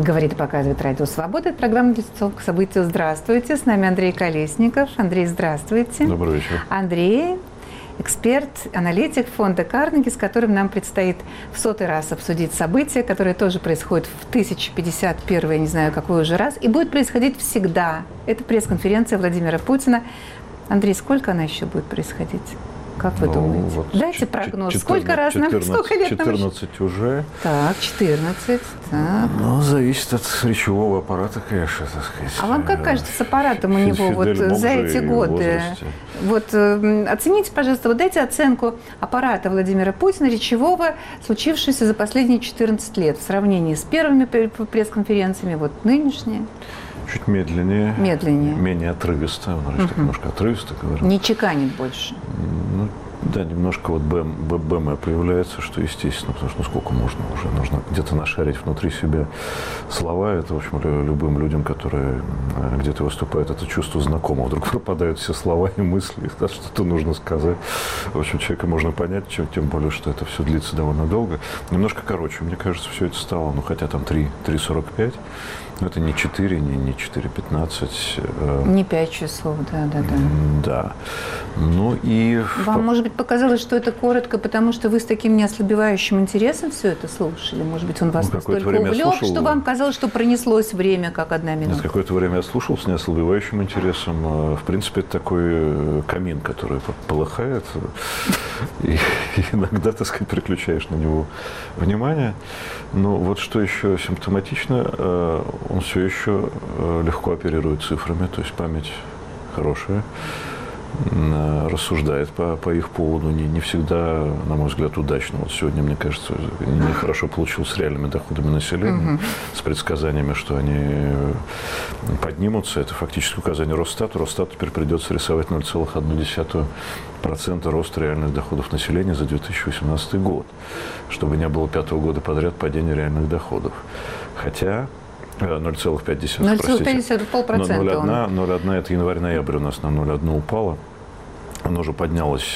Говорит и показывает Радио Свобода. Это программа «Лицо к событию». Здравствуйте. С нами Андрей Колесников. Андрей, здравствуйте. Добрый вечер. Андрей – эксперт, аналитик фонда Карнеги, с которым нам предстоит в 100-й раз обсудить события, которые тоже происходят в 1051, я не знаю, какой уже раз, и будет происходить всегда. Это пресс-конференция Владимира Путина. Андрей, сколько она еще будет происходить? Как вы думаете? Вот Дайте прогноз. 14, Сколько раз нам, сколько лет 14 нам уже. Так, 14. Так. Ну, зависит от речевого аппарата, конечно, так сказать. А вам как кажется, с аппаратом у него вот за эти годы? Вот оцените, пожалуйста, вот дайте оценку аппарата Владимира Путина, речевого, случившегося за последние 14 лет в сравнении с первыми пресс-конференциями, вот нынешние. Чуть медленнее. Медленнее. Менее отрывисто. Он так немножко отрывисто говорит. Не чеканит больше. Ну, да, немножко вот БМ появляется, что естественно, потому что сколько можно уже, нужно где-то нашарить внутри себя слова. Это, в общем, любым людям, которые где-то выступают, это чувство знакомо. Вдруг пропадают все слова и мысли, что-то нужно сказать. В общем, человека можно понять, тем более, что это все длится довольно долго. Немножко короче, мне кажется, все это стало, ну, хотя там 3:45, но это не 4, не 4:15. Не 5 часов, да. Да. Ну и... Вам, может быть, показалось, что это коротко, потому что вы с таким неослабевающим интересом все это слушали? Может быть, он вас настолько увлек, что вам казалось, что пронеслось время, как 1 минута? Нет, какое-то время я слушал с неослабевающим интересом. В принципе, это такой камин, который полыхает. И иногда, так сказать, переключаешь на него внимание. Но вот что еще симптоматично, он все еще легко оперирует цифрами, то есть память хорошая, рассуждает по их поводу, не всегда, на мой взгляд, удачно. Вот сегодня, мне кажется, нехорошо получилось с реальными доходами населения, с предсказаниями, что они поднимутся. Это фактически указание Росстата. Росстату теперь придется рисовать 0,1% роста реальных доходов населения за 2018 год, чтобы не было 5-го года подряд падения реальных доходов. Хотя 0,5%, простите. 0,1 это январь-ноябрь у нас на 0,1 упало. Оно уже поднялось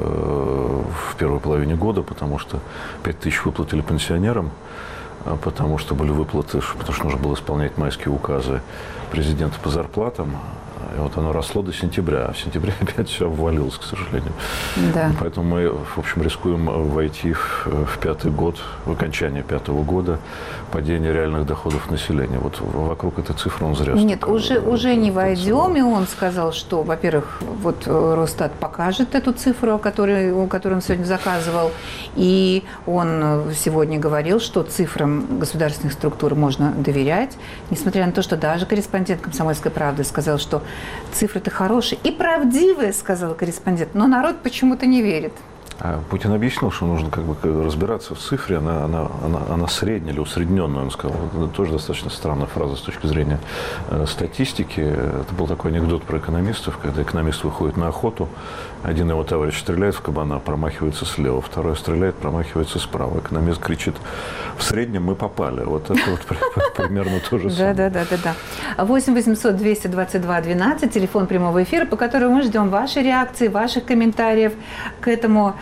в первой половине года, потому что 5 тысяч выплатили пенсионерам, потому что были выплаты, потому что нужно было исполнять майские указы президента по зарплатам. И вот оно росло до сентября, а в сентябре опять все обвалилось, к сожалению. Да. Поэтому мы, в общем, рискуем войти в 5-й год, в окончание 5-го года падения реальных доходов населения. Вот вокруг этой цифры он зря. Нет, уже не войдем, и он сказал, что, во-первых, вот Росстат покажет эту цифру, которую он сегодня заказывал, и он сегодня говорил, что цифрам государственных структур можно доверять, несмотря на то, что даже корреспондент «Комсомольской правды» сказал, что цифры-то хорошие и правдивые, сказал корреспондент, но народ почему-то не верит. Путин объяснил, что нужно как бы разбираться в цифре, она средняя или усредненная, он сказал. Это тоже достаточно странная фраза с точки зрения статистики. Это был такой анекдот про экономистов, когда экономист выходит на охоту, один его товарищ стреляет в кабана, промахивается слева, второй стреляет, промахивается справа. Экономист кричит: в среднем мы попали. Вот это вот примерно то же самое. Да. 8 800 222 12, телефон прямого эфира, по которому мы ждем вашей реакции, ваших комментариев к этому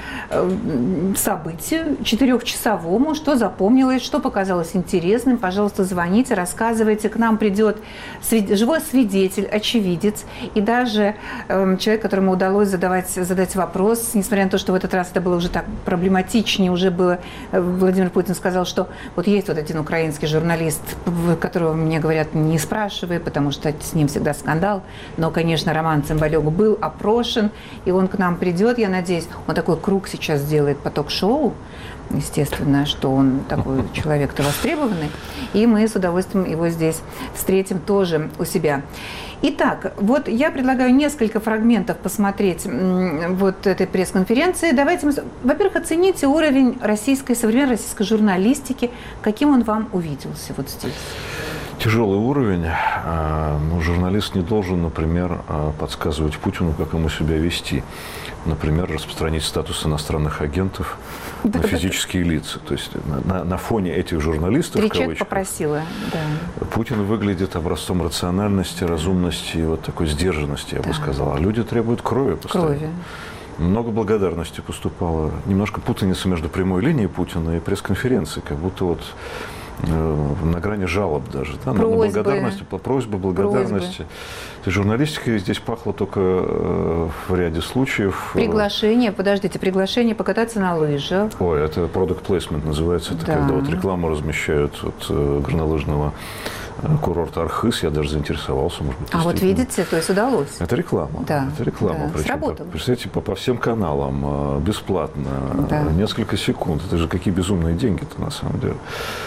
событию 4-часовому, что запомнилось, что показалось интересным. Пожалуйста, звоните, рассказывайте. К нам придет живой свидетель, очевидец и даже человек, которому удалось задать вопрос, несмотря на то, что в этот раз это было уже так проблематичнее, уже было, Владимир Путин сказал, что вот есть вот один украинский журналист, которого мне говорят, не спрашивай, потому что с ним всегда скандал, но, конечно, Роман Цымбалюк был опрошен, и он к нам придет, я надеюсь, он такой круг сейчас делает по ток-шоу, естественно, что он такой человек-то востребованный, и мы с удовольствием его здесь встретим тоже у себя. Итак, вот я предлагаю несколько фрагментов посмотреть вот этой пресс-конференции. Давайте, во-первых, оцените уровень современной российской журналистики, каким он вам увиделся вот здесь. Тяжелый уровень. Но журналист не должен, например, подсказывать Путину, как ему себя вести. Например, распространить статус иностранных агентов на физические лица. То есть на фоне этих журналистов, в кавычках, попросила, да. Путин выглядит образцом рациональности, разумности и вот такой сдержанности, я бы сказал. А люди требуют крови постоянно. Много благодарности поступало. Немножко путаница между прямой линией Путина и пресс-конференцией. Как будто вот на грани жалоб даже, да, на благодарность, просьбы, благодарности. То есть журналистика здесь пахла только в ряде случаев. Приглашение покататься на лыжах. Ой, это product placement называется, это когда вот рекламу размещают от горнолыжного курорт Архыз, я даже заинтересовался, может быть. А вот видите, то есть удалось. Это реклама. Да. Это реклама. Да. Сработало. Представляете, по всем каналам, бесплатно, несколько секунд. Это же какие безумные деньги-то на самом деле.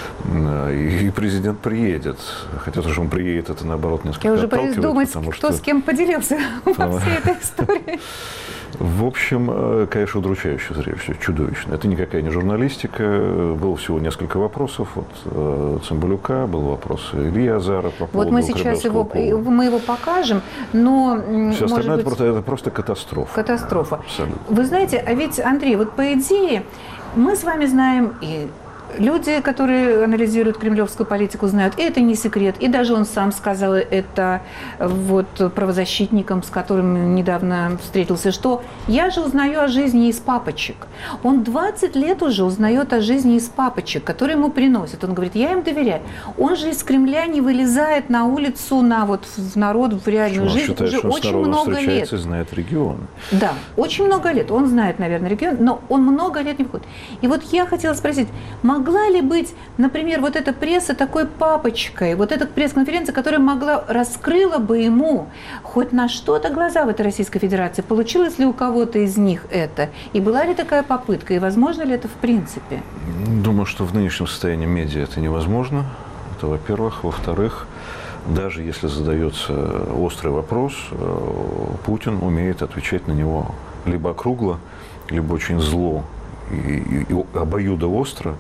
И президент приедет. Хотя то, что он приедет, это наоборот несколько отталкивает. Я уже боюсь думать, кто с кем поделился во всей этой истории. В общем, конечно, удручающее зрелище, чудовищно. Это никакая не журналистика. Было всего несколько вопросов от Цымбалюка, был вопрос Ильи Азара по поводу вот мы сейчас его покажем, но все остальное это просто катастрофа. Катастрофа. Абсолютно. Вы знаете, а ведь, Андрей, вот по идее мы с вами знаем, и люди, которые анализируют кремлевскую политику, знают, и это не секрет. И даже он сам сказал это вот правозащитникам, с которыми недавно встретился, что я же узнаю о жизни из папочек. Он 20 лет уже узнает о жизни из папочек, которые ему приносят. Он говорит, я им доверяю. Он же из Кремля не вылезает на улицу, в народ, в реальную жизнь считает, уже очень много лет. И знает регионы. Да, очень много лет. Он знает, наверное, регион, но он много лет не выходит. И вот я хотела спросить, могла ли быть, например, вот эта пресса такой папочкой, вот эта пресс-конференция, которая раскрыла бы ему хоть на что-то глаза в этой Российской Федерации? Получилось ли у кого-то из них это? И была ли такая попытка? И возможно ли это в принципе? Думаю, что в нынешнем состоянии медиа это невозможно. Это во-первых. Во-вторых, даже если задается острый вопрос, Путин умеет отвечать на него либо округло, либо очень зло и обоюдоостро.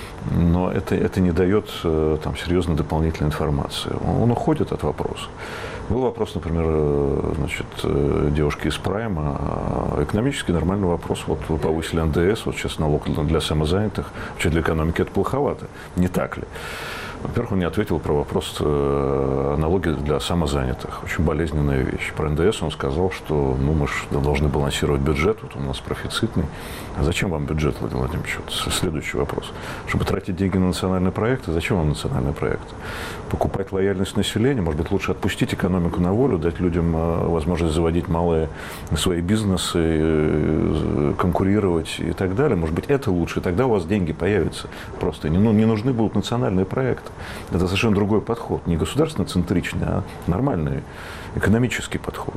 Но это не дает там серьезной дополнительной информации. Он уходит от вопроса. Был вопрос, например, девушки из Прайма. Экономически нормальный вопрос. Вот вы повысили НДС, вот сейчас налог для самозанятых. Вообще для экономики это плоховато. Не так ли? Во-первых, он не ответил про вопрос налоги для самозанятых. Очень болезненная вещь. Про НДС он сказал, что мы же должны балансировать бюджет, вот он у нас профицитный. А зачем вам бюджет, Владимир Владимирович? Вот следующий вопрос. Чтобы тратить деньги на национальные проекты, зачем вам национальные проекты? Покупать лояльность населения, может быть, лучше отпустить экономику на волю, дать людям возможность заводить малые свои бизнесы, конкурировать и так далее. Может быть, это лучше, и тогда у вас деньги появятся. Просто не нужны будут национальные проекты. Это совершенно другой подход. Не государственно-центричный, а нормальный экономический подход.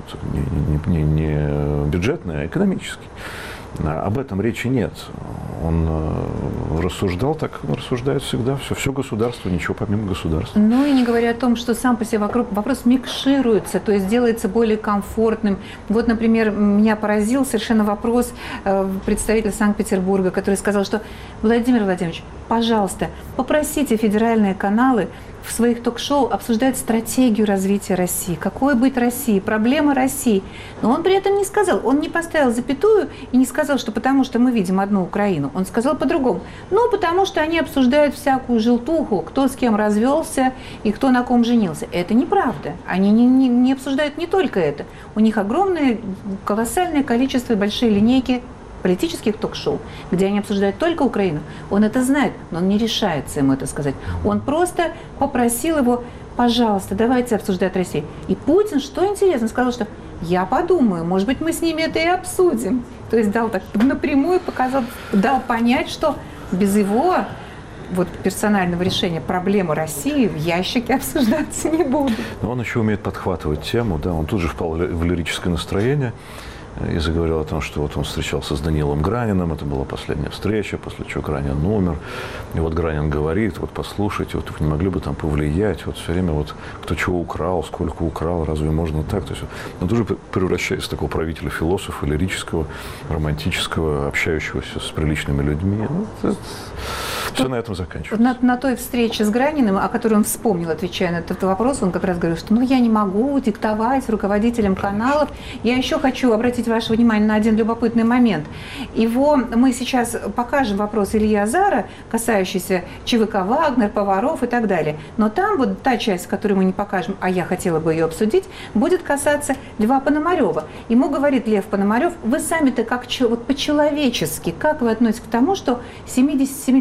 Не бюджетный, а экономический. Об этом речи нет. Он рассуждал так, он рассуждает всегда. Все государство, ничего помимо государства. Ну и не говоря о том, что сам по себе вопрос микшируется, то есть делается более комфортным. Вот, например, меня поразил совершенно вопрос представителя Санкт-Петербурга, который сказал, что Владимир Владимирович, пожалуйста, попросите федеральные каналы в своих ток-шоу обсуждать стратегию развития России. Какой быть России, проблемы России. Но он при этом не сказал, он не поставил запятую и не сказал, что потому что мы видим одну Украину. Он сказал по-другому. Потому что они обсуждают всякую желтуху, кто с кем развелся и кто на ком женился. Это неправда. Они не обсуждают не только это. У них огромное, колоссальное количество, большие линейки политических ток-шоу, где они обсуждают только Украину. Он это знает, но он не решается ему это сказать. Он просто попросил его, пожалуйста, давайте обсуждать Россию. И Путин, что интересно, сказал, что я подумаю, может быть, мы с ними это и обсудим. То есть дал так напрямую, дал понять, что без его персонального решения проблемы России в ящике обсуждаться не будут. Но он еще умеет подхватывать тему, да, он тут же впал в лирическое настроение и заговорил о том, что вот он встречался с Даниилом Граниным, это была последняя встреча, после чего Гранин умер. И вот Гранин говорит, вот послушайте, вот вы не могли бы там повлиять, вот все время вот кто чего украл, сколько украл, разве можно так? То есть он тоже превращается в такого правителя-философа, лирического, романтического, общающегося с приличными людьми. Все на этом заканчивается. На той встрече с Граниным, о которой он вспомнил, отвечая на этот вопрос, он как раз говорил, что я не могу диктовать руководителям каналов. Я еще хочу обратить ваше внимание на один любопытный момент. Мы сейчас покажем вопрос Ильи Азара, касающийся ЧВК «Вагнер», поваров и так далее. Но там та часть, которую мы не покажем, а я хотела бы ее обсудить, будет касаться Льва Пономарева. Ему говорит Лев Пономарев, вы сами-то как по-человечески, как вы относитесь к тому, что 77-летний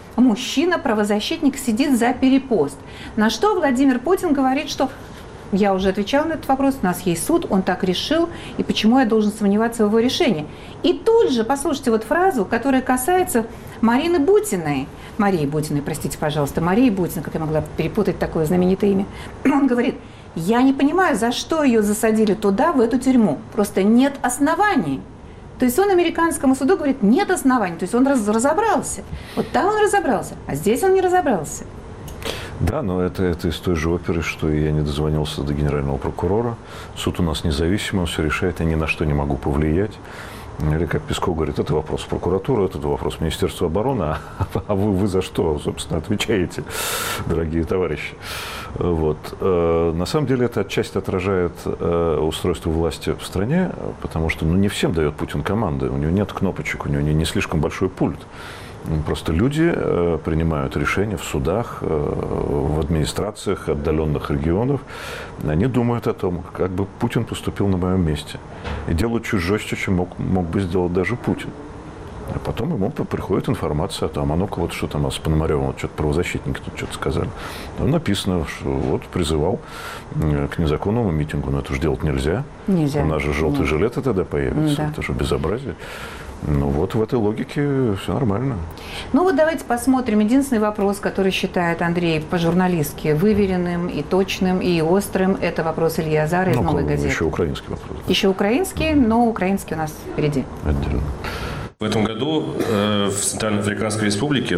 мужчина, правозащитник, сидит за перепост. На что Владимир Путин говорит, что я уже отвечал на этот вопрос, у нас есть суд, он так решил, и почему я должен сомневаться в его решении. И тут же, послушайте вот фразу, которая касается Марии Бутиной, простите, пожалуйста, Марии Бутиной, как я могла перепутать такое знаменитое имя. Он говорит: я не понимаю, за что ее засадили туда, в эту тюрьму. Просто нет оснований. То есть он американскому суду говорит, нет оснований. То есть он разобрался. Вот там он разобрался, а здесь он не разобрался. Да, но это из той же оперы, что я не дозвонился до генерального прокурора. Суд у нас независимый, он все решает, я ни на что не могу повлиять. Или, как Песков говорит, это вопрос прокуратуры, это вопрос Министерства обороны, а вы за что, собственно, отвечаете, дорогие товарищи? Вот. На самом деле это отчасти отражает устройство власти в стране, потому что не всем дает Путин команды, у него нет кнопочек, у него не слишком большой пульт. Просто люди принимают решения в судах, в администрациях отдаленных регионов. Они думают о том, как бы Путин поступил на моем месте. И делают чуть жестче, чем мог бы сделать даже Путин. А потом ему приходит информация о том, а ну-ка вот что там с Пономаревым, вот что-то правозащитники тут что-то сказали. Там написано, что вот призывал к незаконному митингу, но это же делать нельзя. Нельзя. У нас же желтые жилеты тогда появятся, да. Это же безобразие. Ну вот в этой логике все нормально. Ну вот давайте посмотрим. Единственный вопрос, который считает Андрей по-журналистски выверенным и точным, и острым, это вопрос Ильи Азара из «Новой газеты». Еще украинский вопрос. Да. Еще украинский, но украинский у нас впереди. Отдельно. В этом году в Центральноафриканской Республике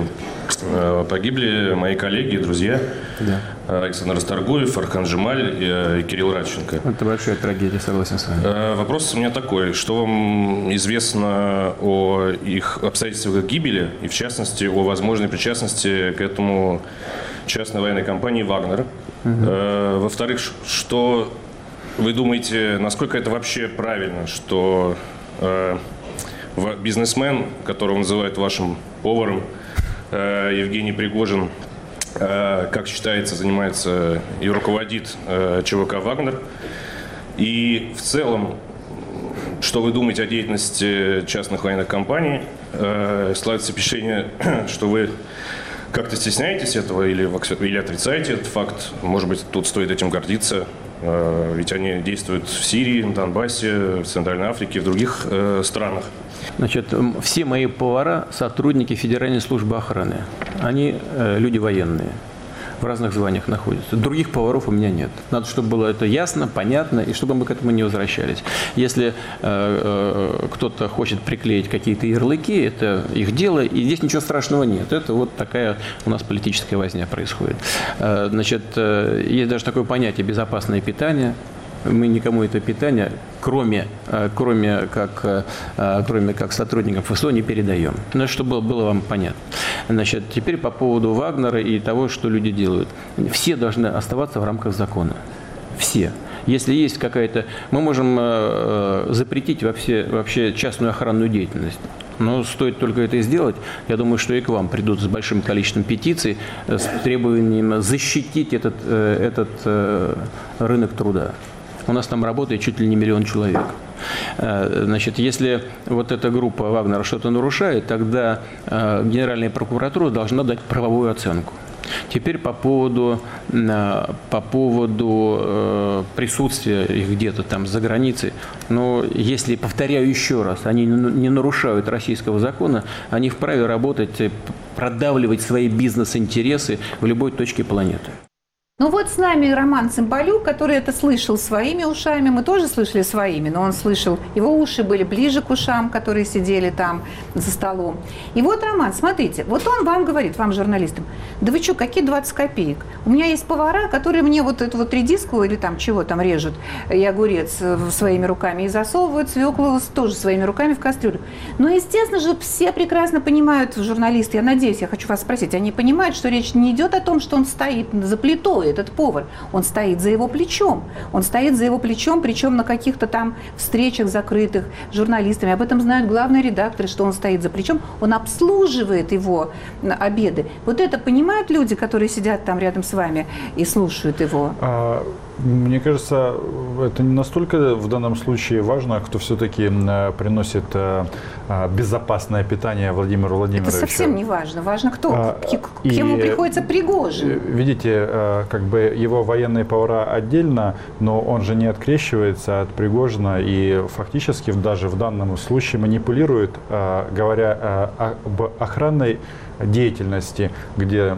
погибли мои коллеги и друзья. Да. Александр Расторгуев, Архан Джемаль и Кирилл Радченко. Это большая трагедия, согласен с вами. Вопрос у меня такой. Что вам известно о их обстоятельствах гибели и, в частности, о возможной причастности к этому частной военной компании «Вагнер»? Во-вторых, что вы думаете, насколько это вообще правильно, что бизнесмен, которого называют вашим поваром, Евгений Пригожин, как считается, занимается и руководит ЧВК «Вагнер». И в целом, что вы думаете о деятельности частных военных компаний? Складывается впечатление, что вы как-то стесняетесь этого или отрицаете этот факт? Может быть, тут стоит этим гордиться? Ведь они действуют в Сирии, на Донбассе, в Центральной Африке, в других странах. Значит, все мои повара – сотрудники Федеральной службы охраны. Они люди военные, в разных званиях находятся. Других поваров у меня нет. Надо, чтобы было это ясно, понятно, и чтобы мы к этому не возвращались. Если кто-то хочет приклеить какие-то ярлыки, это их дело, и здесь ничего страшного нет. Это вот такая у нас политическая возня происходит. Значит, есть даже такое понятие «безопасное питание». Мы никому это питание, кроме как сотрудникам ФСО, не передаем. Ну, чтобы было вам понятно. Значит, теперь по поводу «Вагнера» и того, что люди делают. Все должны оставаться в рамках закона. Все. Если есть какая-то... Мы можем запретить вообще частную охранную деятельность. Но стоит только это сделать, я думаю, что и к вам придут с большим количеством петиций с требованием защитить этот рынок труда. У нас там работает чуть ли не 1 миллион человек. Значит, если вот эта группа «Вагнера» что-то нарушает, тогда Генеральная прокуратура должна дать правовую оценку. Теперь по поводу присутствия их где-то там за границей. Но если, повторяю еще раз, они не нарушают российского закона, они вправе работать, продавливать свои бизнес-интересы в любой точке планеты. Ну вот с нами Роман Цымбалюк, который это слышал своими ушами, мы тоже слышали своими, но он слышал, его уши были ближе к ушам, которые сидели там за столом. И вот, Роман, смотрите, вот он вам говорит, вам, журналистам, да вы что, какие 20 копеек? У меня есть повара, которые мне вот эту вот редиску или там чего там режут, и огурец своими руками, и засовывают свеклу тоже своими руками в кастрюлю. Но, естественно же, все прекрасно понимают, журналисты, я надеюсь, я хочу вас спросить, они понимают, что речь не идет о том, что он стоит за плитой, этот повар, он стоит за его плечом. Он стоит за его плечом, причем на каких-то там встречах закрытых журналистами. Об этом знают главные редакторы, что он стоит за плечом. Он обслуживает его обеды. Вот это понимают люди, которые сидят там рядом с вами и слушают его? Мне кажется, это не настолько в данном случае важно, кто все-таки приносит безопасное питание Владимиру Владимировичу. Это совсем не важно. Важно, кто. К кому приходится Пригожин. Видите, как бы его военные повара отдельно, но он же не открещивается от Пригожина и фактически даже в данном случае манипулирует, говоря об охранной деятельности, где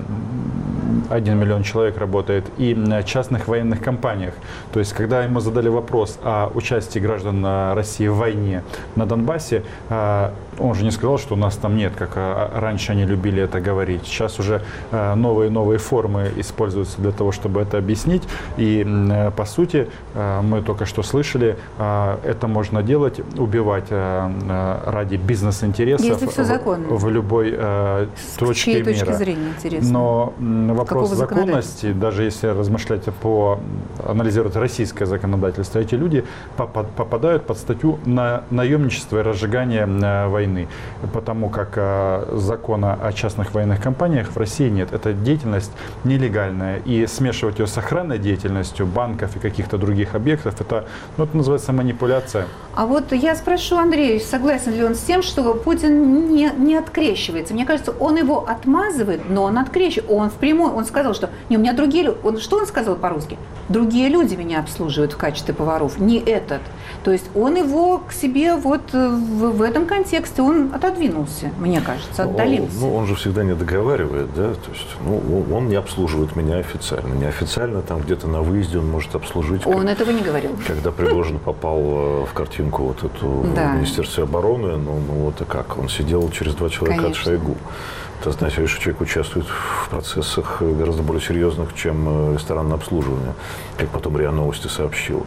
1 миллион человек работает, и частных военных компаниях. То есть, когда ему задали вопрос о участии граждан России в войне на Донбассе, он же не сказал, что у нас там нет, как раньше они любили это говорить. Сейчас уже новые формы используются для того, чтобы это объяснить. И, по сути, мы только что слышали, это можно делать, убивать ради бизнес-интересов в любой точке мира. Точки зрения, интересно. Но вопрос законности, даже если размышлять анализировать российское законодательство, эти люди попадают под статью на наемничество и разжигание войны, потому как закона о частных военных компаниях в России нет. Это деятельность нелегальная, и смешивать ее с охранной деятельностью банков и каких-то других объектов, это называется манипуляция. А вот я спрошу Андрея, согласен ли он с тем, что Путин не открещивается. Мне кажется, он его отмазывает, но он открещивает. Он впрямую, он сказал, что не, у меня другие люди. Что он сказал по-русски? Другие люди меня обслуживают в качестве поваров, не этот. То есть он его к себе вот в этом контексте, он отодвинулся, мне кажется, отдалился. Он же всегда не договаривает, да, то есть он не обслуживает меня официально. Неофициально там где-то на выезде он может обслужить. Он этого не говорил. Когда Пригожин попал в картинку вот эту в Министерстве обороны, вот и как, он сидел через 2 человека от Шойгу. Это значит, что человек участвует в процессах гораздо более серьезных, чем ресторанное обслуживание, как потом РИА Новости сообщил.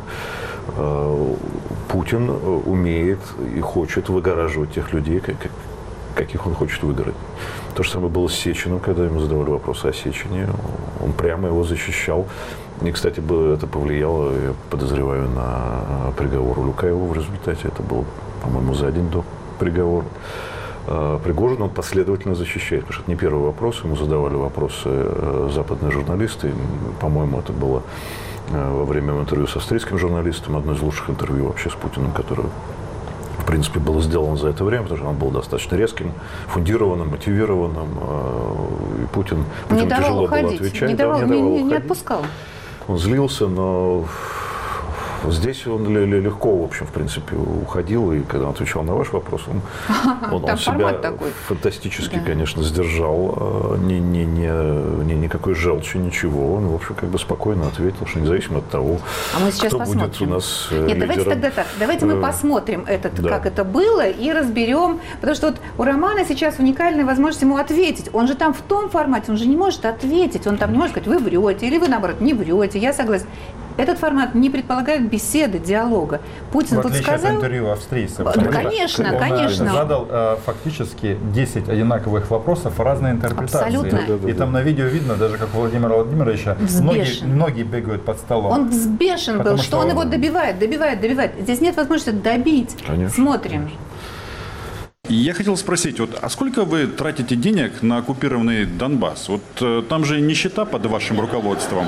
Путин умеет и хочет выгораживать тех людей, каких он хочет выгородить. То же самое было с Сечиным, когда ему задавали вопросы о Сечине. Он прямо его защищал. И, кстати, это повлияло, я подозреваю, на приговор Улюкаеву в результате. Это было, по-моему, за день до приговора. Пригожин он последовательно защищает, потому что это не первый вопрос. Ему задавали вопросы западные журналисты. По-моему, это было во время интервью с австрийским журналистом, одно из лучших интервью вообще с Путиным, которое, в принципе, было сделано за это время, потому что он был достаточно резким, фундированным, мотивированным. И Путин тяжело было отвечать. Не отпускал. Он злился, но здесь он легко, в общем, в принципе, уходил, и когда он отвечал на ваш вопрос, он себя фантастически, конечно, сдержал, никакой желчи, ничего. Он, в общем, как бы спокойно ответил, что независимо от того, кто будет у нас лидером. Давайте тогда так, давайте мы посмотрим как это было, и разберем, потому что вот у Романа сейчас уникальная возможность ему ответить. Он же там в том формате, он же не может ответить, он там не может сказать, вы врете, или вы, наоборот, не врете, я согласен. Этот формат не предполагает беседы, диалога. Путин тут сказал... от интервью австрийцев. Конечно, конечно. Он задал фактически 10 одинаковых вопросов, разные интерпретации. Абсолютно. И там на видео видно, даже как у Владимира Владимировича, многие бегают под столом. Он взбешен был, что он его добивает. Здесь нет возможности добить. Конечно. Смотрим. Я хотел спросить, а сколько вы тратите денег на оккупированный Донбасс? Там же нищета под вашим руководством,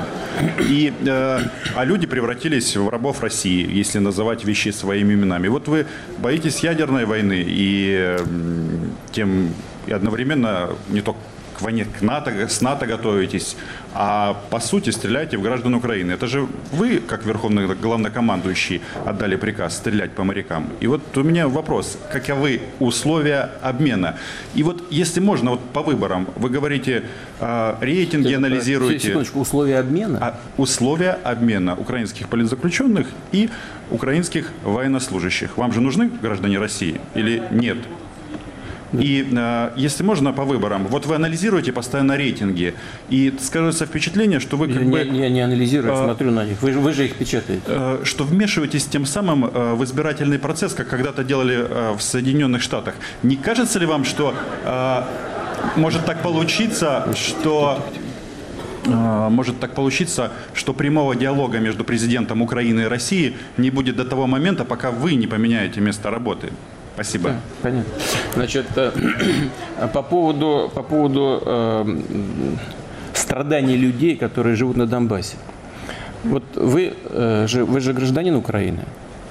а люди превратились в рабов России, если называть вещи своими именами. Вы боитесь ядерной войны и одновременно не только к войне с НАТО готовитесь, а по сути стреляете в граждан Украины. Это же вы, как верховный главнокомандующий, отдали приказ стрелять по морякам. И у меня вопрос, каковы условия обмена? И если можно, по выборам, вы говорите, рейтинги анализируете. Секундочку, условия обмена? Условия обмена украинских политзаключенных и украинских военнослужащих. Вам же нужны граждане России или нет? И если можно, по выборам, вы анализируете постоянно рейтинги, и скажется впечатление, что вы Я не анализирую, смотрю на них, вы же их печатаете. Что вмешиваетесь тем самым в избирательный процесс, как когда-то делали в Соединенных Штатах. Не кажется ли вам, что может так получиться, что прямого диалога между президентом Украины и России не будет до того момента, пока вы не поменяете место работы? Спасибо. Да, понятно. Значит, по поводу страданий людей, которые живут на Донбассе. Вот вы же гражданин Украины,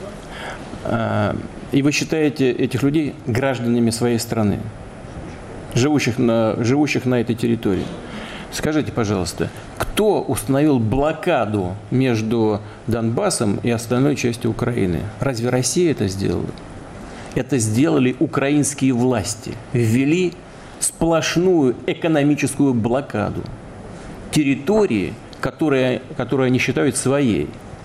и вы считаете этих людей гражданами своей страны, живущих на этой территории. Скажите, пожалуйста, кто установил блокаду между Донбассом и остальной частью Украины? Разве Россия это сделала? Это сделали украинские власти. Ввели сплошную экономическую блокаду территории, которую они считают своей.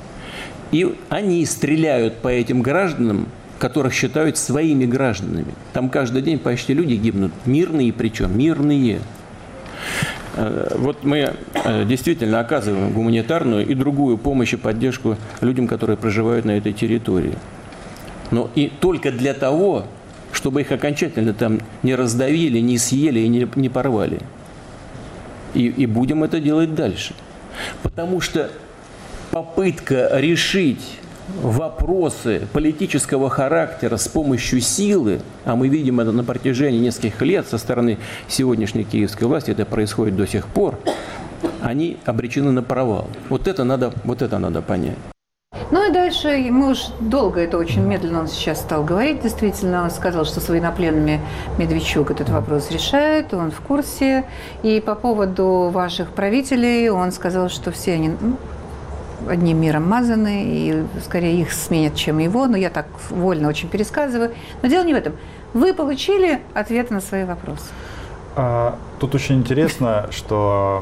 И они стреляют по этим гражданам, которых считают своими гражданами. Там каждый день почти люди гибнут. Мирные причем, мирные. Вот мы действительно оказываем гуманитарную и другую помощь и поддержку людям, которые проживают на этой территории. Но и только для того, чтобы их окончательно там не раздавили, не съели и не порвали. И будем это делать дальше. Потому что попытка решить вопросы политического характера с помощью силы, а мы видим это на протяжении нескольких лет со стороны сегодняшней киевской власти, это происходит до сих пор, они обречены на провал. Вот это надо понять. Ну и дальше, мы уж долго, это очень медленно он сейчас стал говорить, действительно, он сказал, что с военнопленными Медведчук этот вопрос решает, он в курсе. И по поводу ваших правителей он сказал, что все они одним миром мазаны, и скорее их сменят, чем его, но я так вольно очень пересказываю. Но дело не в этом. Вы получили ответы на свои вопросы? Тут очень интересно, что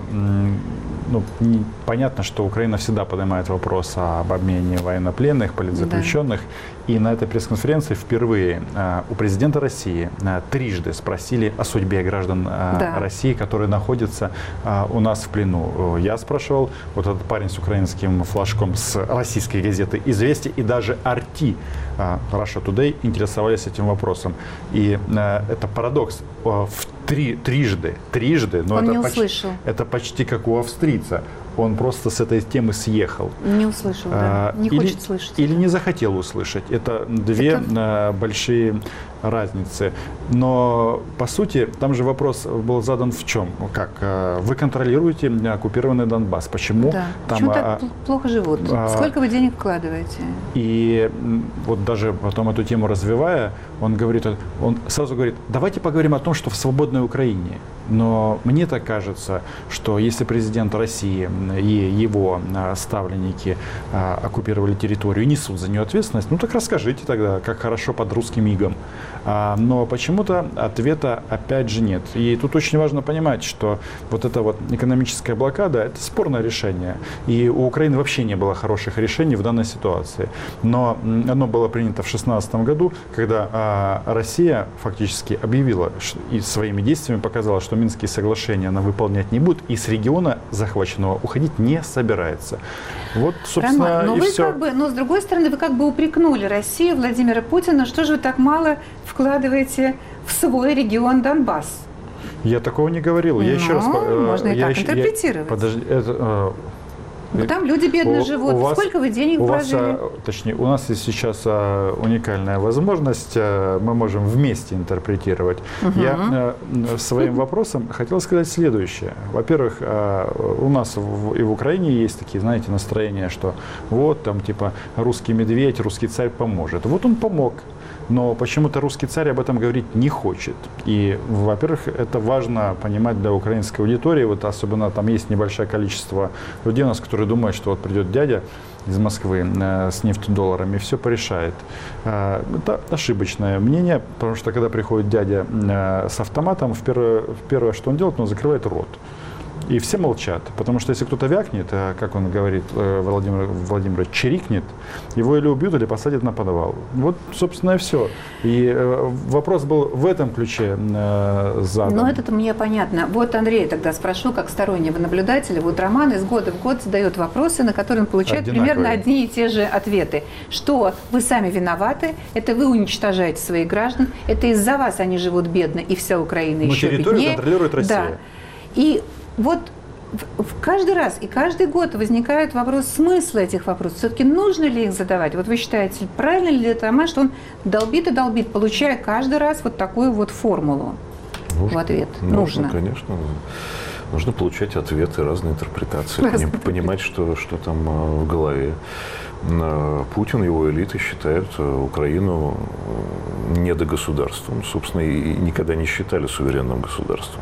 понятно, что Украина всегда поднимает вопрос об обмене военнопленных, политзаключенных. Да. И на этой пресс-конференции впервые у президента России трижды спросили о судьбе граждан России, которые находятся у нас в плену. Я спрашивал, вот этот парень с украинским флажком с российской газеты «Известия» и даже «Арти», Russia Today, интересовались этим вопросом. И это парадокс. Трижды, но он не услышал. Это почти как у австрийца. Он просто с этой темы съехал. Не услышал, да. Не хочет слышать. Или не захотел услышать. Это две большие разницы. Но, по сути, там же вопрос был задан в чем? Как? Вы контролируете оккупированный Донбасс. Почему? Да. Почему так плохо живут? Сколько вы денег вкладываете? И вот даже потом эту тему развивая, он сразу говорит, давайте поговорим о том, что в свободной Украине. Но мне так кажется, что если президент России и его ставленники оккупировали территорию и несут за нее ответственность, так расскажите тогда, как хорошо под русским игом. Но почему-то ответа опять же нет. И тут очень важно понимать, что вот эта вот экономическая блокада – это спорное решение. И у Украины вообще не было хороших решений в данной ситуации. Но оно было принято в 2016 году, когда Россия фактически объявила и своими действиями показала, что Минские соглашения она выполнять не будет, и с региона захваченного уходить не собирается. Вот, собственно, Роман, и все. Но с другой стороны, вы как бы упрекнули Россию, Владимира Путина, что же вы так мало вкладываете в свой регион Донбасс? Я такого не говорил. Я еще раз, можно и так интерпретировать. Там люди бедно живут. Сколько вы денег вложили? Точнее, у нас есть сейчас уникальная возможность. Мы можем вместе интерпретировать. Я своим вопросом хотел сказать следующее. Во-первых, у нас и в Украине есть такие, знаете, настроения, что вот там типа русский медведь, русский царь поможет. Вот он помог. Но почему-то русский царь об этом говорить не хочет. И, во-первых, это важно понимать для украинской аудитории. Вот особенно там есть небольшое количество людей у нас, которые думают, что вот придет дядя из Москвы с нефтедолларами и все порешает. Это ошибочное мнение, потому что когда приходит дядя с автоматом, первое, что он делает, он закрывает рот. И все молчат, потому что если кто-то вякнет, как он говорит, Владимир чирикнет, его или убьют, или посадят на подвал. Вот, собственно, и все. И вопрос был в этом ключе задан. Ну, это мне понятно. Вот Андрея тогда спрошу, как стороннего наблюдателя. Вот Роман из года в год задает вопросы, на которые он получает примерно одни и те же ответы. Что вы сами виноваты, это вы уничтожаете своих граждан, это из-за вас они живут бедно, и вся Украина еще беднее. Но территорию контролирует Россия. Да. И вот каждый раз и каждый год возникает вопрос смысла этих вопросов. Все-таки нужно ли их задавать? Вот вы считаете, правильно ли это, Роман, что он долбит и долбит, получая каждый раз вот такую вот формулу в ответ? Нужно, конечно. Нужно получать ответы, разные интерпретации, понимать, что там в голове. Путин и его элиты считают Украину недогосударством, собственно, и никогда не считали суверенным государством.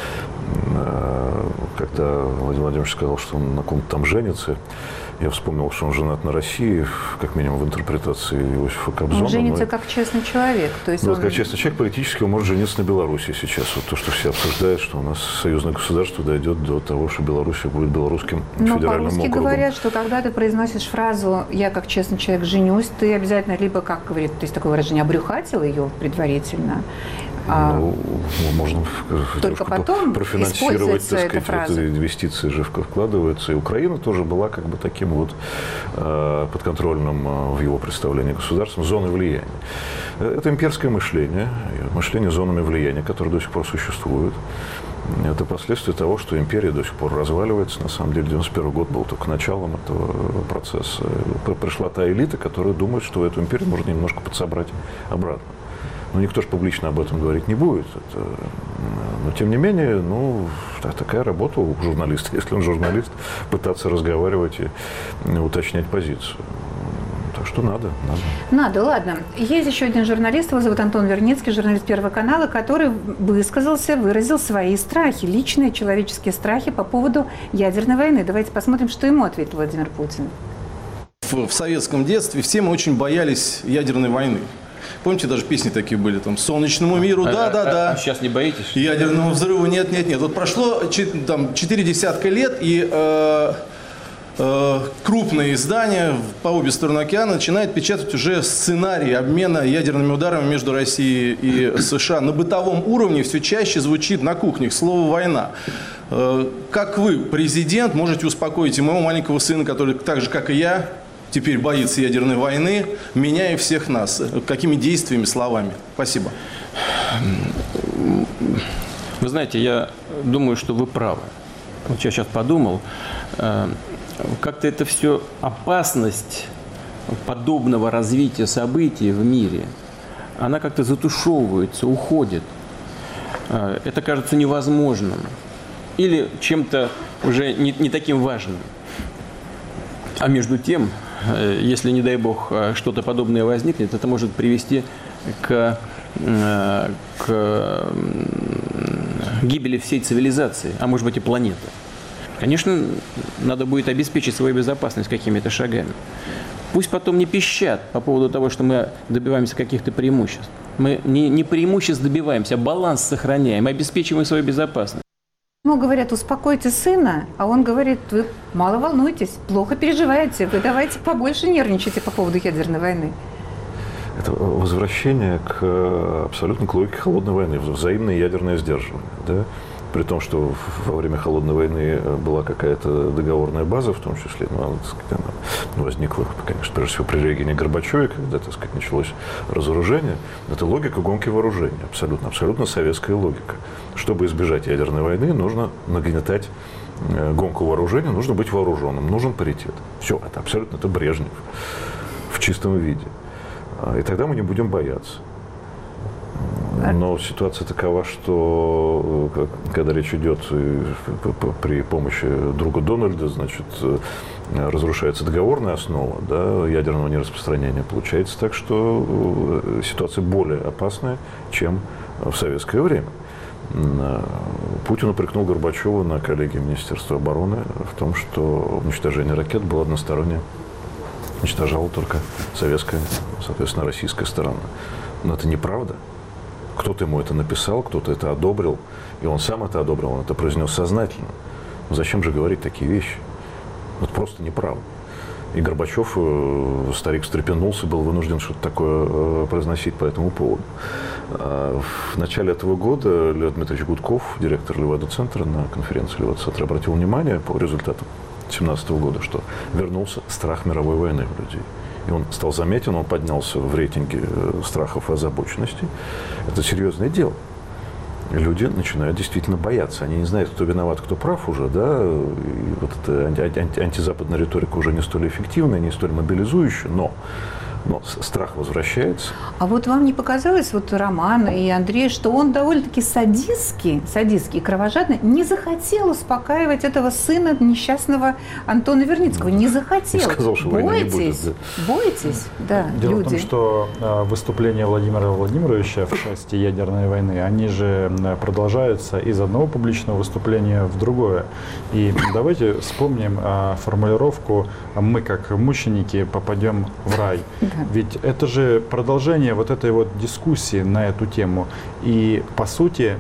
Когда Владимир Владимирович сказал, что он на ком-то там женится, я вспомнил, что он женат на России, как минимум в интерпретации Иосифа Кобзона. Он женится как честный человек. То есть как честный человек политически он может жениться на Беларуси сейчас. Вот то, что все обсуждают, что у нас союзное государство дойдет до того, что Беларусь будет белорусским федеральным округом. Но по-русски говорят, что когда ты произносишь фразу «я как честный человек женюсь», ты обязательно либо, как говорит, то есть такое выражение, обрюхатил ее предварительно, можно только потом профинансировать, так эта сказать, фраза. вот инвестиции же вкладываются. И Украина тоже была как бы таким вот подконтрольным в его представлении государством зоной влияния. Это имперское мышление зонами влияния, которое до сих пор существует. Это последствия того, что империя до сих пор разваливается. На самом деле, 91 год был только началом этого процесса. Пришла та элита, которая думает, что эту империю можно немножко подсобрать обратно. Но никто же публично об этом говорить не будет. Но, тем не менее, такая работа у журналиста, если он журналист, пытаться разговаривать и уточнять позицию. Так что надо. Надо, ладно. Есть еще один журналист, его зовут Антон Верницкий, журналист Первого канала, который выразил свои страхи, личные человеческие страхи по поводу ядерной войны. Давайте посмотрим, что ему ответил Владимир Путин. В советском детстве все мы очень боялись ядерной войны. Помните, даже песни такие были, там, «Солнечному миру», да-да-да. А сейчас не боитесь? Ядерного взрыва нет. Вот прошло 4 десятка лет, и крупные издания по обе стороны океана начинают печатать уже сценарий обмена ядерными ударами между Россией и США. На бытовом уровне все чаще звучит на кухнях слово «война». Как вы, президент, можете успокоить и моего маленького сына, который так же, как и я, теперь боится ядерной войны, меня и всех нас? Какими действиями, словами? Спасибо. Вы знаете, я думаю, что вы правы. Вот я сейчас подумал, как-то это все опасность подобного развития событий в мире, она как-то затушевывается, уходит. Это кажется невозможным или чем-то уже не таким важным. А между тем, если, не дай бог, что-то подобное возникнет, это может привести к гибели всей цивилизации, а может быть и планеты. Конечно, надо будет обеспечить свою безопасность какими-то шагами. Пусть потом не пищат по поводу того, что мы добиваемся каких-то преимуществ. Мы не преимуществ добиваемся, а баланс сохраняем, обеспечиваем свою безопасность. Ему говорят, успокойте сына, а он говорит, вы мало волнуйтесь, плохо переживаете, вы давайте побольше нервничайте по поводу ядерной войны. Это возвращение абсолютно к логике холодной войны, взаимное ядерное сдерживание. Да? При том, что во время холодной войны была какая-то договорная база, в том числе, она возникла, конечно, прежде всего при Рейгане и Горбачеве, когда, так сказать, началось разоружение. Это логика гонки вооружений, абсолютно советская логика. Чтобы избежать ядерной войны, нужно нагнетать гонку вооружений, нужно быть вооруженным, нужен паритет. Все, это Брежнев в чистом виде. И тогда мы не будем бояться. Но ситуация такова, что когда речь идет при помощи друга Дональда, значит, разрушается договорная основа, да, ядерного нераспространения. Получается так, что ситуация более опасная, чем в советское время. Путин упрекнул Горбачева на коллегии Министерства обороны в том, что уничтожение ракет было одностороннее. Уничтожала только советская, соответственно, российская сторона. Но это неправда. Кто-то ему это написал, кто-то это одобрил, и он сам это одобрил, он это произнес сознательно. Но зачем же говорить такие вещи? Это просто неправда. И Горбачев, старик, встрепенулся, был вынужден что-то такое произносить по этому поводу. В начале этого года Леонид Дмитриевич Гудков, директор Левада-центра, на конференции Левада-центра обратил внимание по результатам 2017 года, что вернулся страх мировой войны в людей. И он стал заметен, он поднялся в рейтинге страхов и озабоченностей. Это серьезное дело. Люди начинают действительно бояться. Они не знают, кто виноват, кто прав уже, да. И вот эта антизападная риторика уже не столь эффективная, не столь мобилизующая, но Но страх возвращается. А вот вам не показалось, вот Роман и Андрей, что он довольно-таки садистский и кровожадный, не захотел успокаивать этого сына несчастного Антона Верницкого? Не захотел. Сказал, что войны не будет. Бойтесь, да, Дело люди. в том, что выступления Владимира Владимировича в части ядерной войны, они же продолжаются из одного публичного выступления в другое. И давайте вспомним формулировку «мы, как мученики, попадем в рай». Ведь это же продолжение вот этой вот дискуссии на эту тему. И по сути,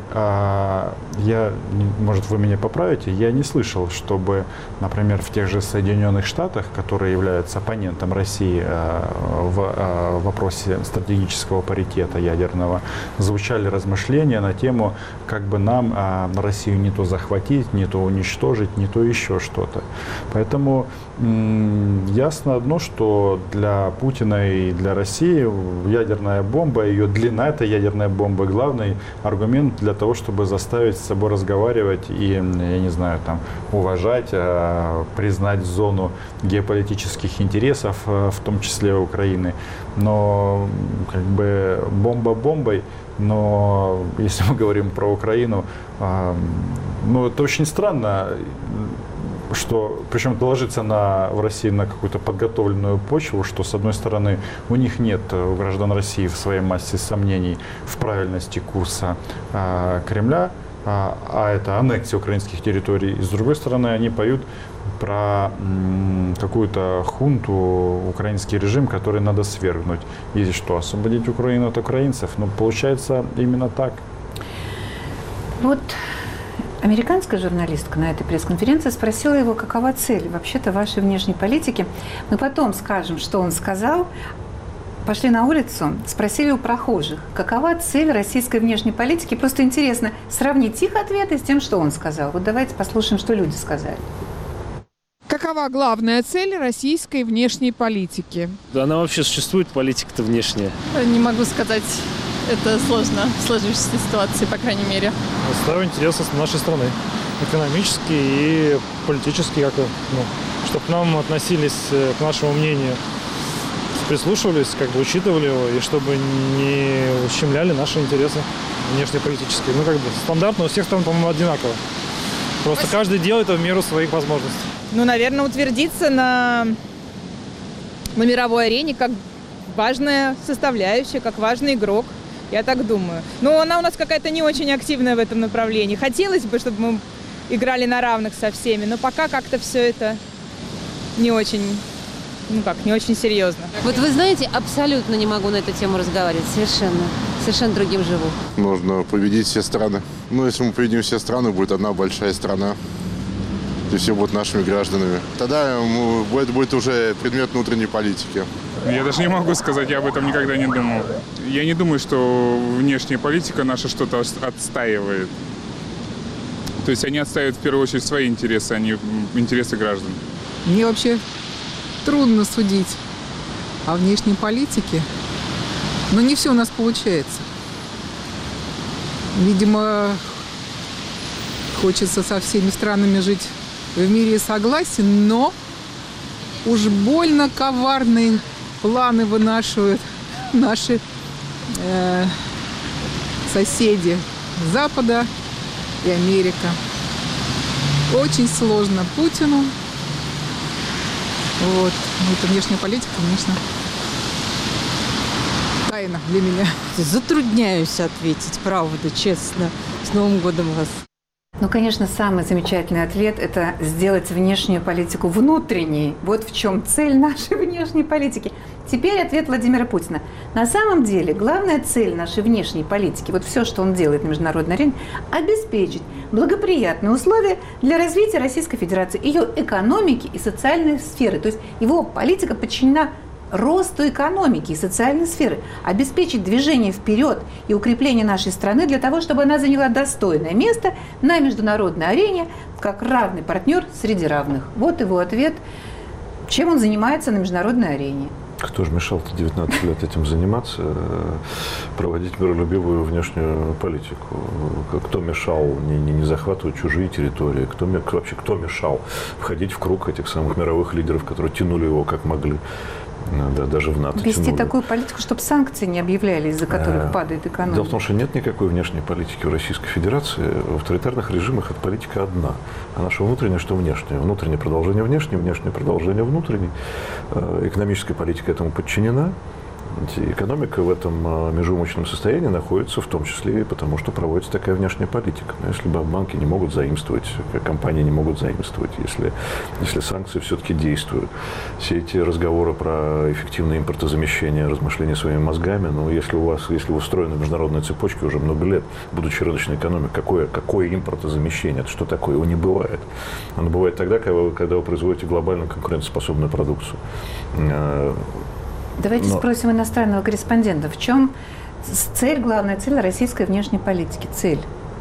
может, вы меня поправите, я не слышал, чтобы, например, в тех же Соединенных Штатах, которые являются оппонентом России в вопросе стратегического паритета ядерного, звучали размышления на тему, как бы нам Россию не то захватить, не то уничтожить, не то еще что-то. Поэтому ясно одно, что для Путина и для России ядерная бомба, ее длина этой ядерной бомбы, главный аргумент для того, чтобы заставить с собой разговаривать и, я не знаю, там, уважать, признать зону геополитических интересов, в том числе Украины. Но как бы бомба бомбой, но если мы говорим про Украину, ну это очень странно, что, причем это ложится в России на какую-то подготовленную почву, что, с одной стороны, у них нет, у граждан России, в своей массе сомнений в правильности курса Кремля, а это аннексия украинских территорий. И, с другой стороны, они поют про какую-то хунту, украинский режим, который надо свергнуть. И что, освободить Украину от украинцев? Ну, получается именно так. Вот американская журналистка на этой пресс-конференции спросила его, какова цель вообще-то вашей внешней политики. Мы потом скажем, что он сказал. Пошли на улицу, спросили у прохожих, какова цель российской внешней политики. Просто интересно сравнить их ответы с тем, что он сказал. Вот давайте послушаем, что люди сказали. Какова главная цель российской внешней политики? Да она вообще существует, политика-то внешняя. Не могу сказать. Это сложно в сложившейся ситуации, по крайней мере. Отстаивать интересы нашей страны. Экономические и политические, чтобы к нам относились, к нашему мнению, прислушивались, учитывали его, и чтобы не ущемляли наши интересы внешнеполитические. Стандартно у всех стран, по-моему, одинаково. Просто каждый делает это в меру своих возможностей. Наверное, утвердиться на мировой арене как важная составляющая, как важный игрок. Я так думаю. Но она у нас какая-то не очень активная в этом направлении. Хотелось бы, чтобы мы играли на равных со всеми, но пока как-то все это не очень, не очень серьезно. Вот вы знаете, абсолютно не могу на эту тему разговаривать. Совершенно другим живу. Нужно победить все страны. Если мы победим все страны, будет одна большая страна. И все будут нашими гражданами. Тогда это будет уже предмет внутренней политики. Я даже не могу сказать, я об этом никогда не думал. Я не думаю, что внешняя политика наша что-то отстаивает. То есть они отстаивают в первую очередь свои интересы, а не интересы граждан. Мне вообще трудно судить о внешней политике, но не все у нас получается. Видимо, хочется со всеми странами жить в мире и согласии, но уж больно коварные планы вынашивают наши соседи Запада и Америка. Очень сложно Путину. Это внешняя политика, конечно, тайна для меня. Затрудняюсь ответить, правда, честно. С Новым годом вас. Конечно, самый замечательный ответ – это сделать внешнюю политику внутренней. Вот в чем цель нашей внешней политики. Теперь ответ Владимира Путина. На самом деле, главная цель нашей внешней политики, все, что он делает на международной арене, обеспечить благоприятные условия для развития Российской Федерации, ее экономики и социальной сферы. То есть его политика подчинена росту экономики и социальной сферы, обеспечить движение вперед и укрепление нашей страны для того, чтобы она заняла достойное место на международной арене как равный партнер среди равных. Вот его ответ, чем он занимается на международной арене. Кто же мешал-то 19 лет этим заниматься, проводить миролюбивую внешнюю политику? Кто мешал не захватывать чужие территории? Кто мешал входить в круг этих самых мировых лидеров, которые тянули его как могли? Да, даже в НАТО Вести тянули. такую политику, чтобы санкции не объявляли, из-за которых падает экономика. Дело в том, что нет никакой внешней политики в Российской Федерации. В авторитарных режимах эта политика одна. А наша внутренняя, что внешняя. Внутреннее продолжение внешней, внешнее продолжение внутренней. Экономическая политика этому подчинена. Экономика в этом межумочном состоянии находится в том числе и потому, что проводится такая внешняя политика. Если банки не могут заимствовать, компании не могут заимствовать, если санкции все-таки действуют, все эти разговоры про эффективное импортозамещение, размышления своими мозгами, если вы устроены международная цепочка уже много лет, будучи рыночной экономикой, какое импортозамещение? Это что такое? Его не бывает. Оно бывает тогда, когда вы производите глобально конкурентоспособную продукцию. Давайте спросим иностранного корреспондента, в чем главная цель российской внешней политики? Цель?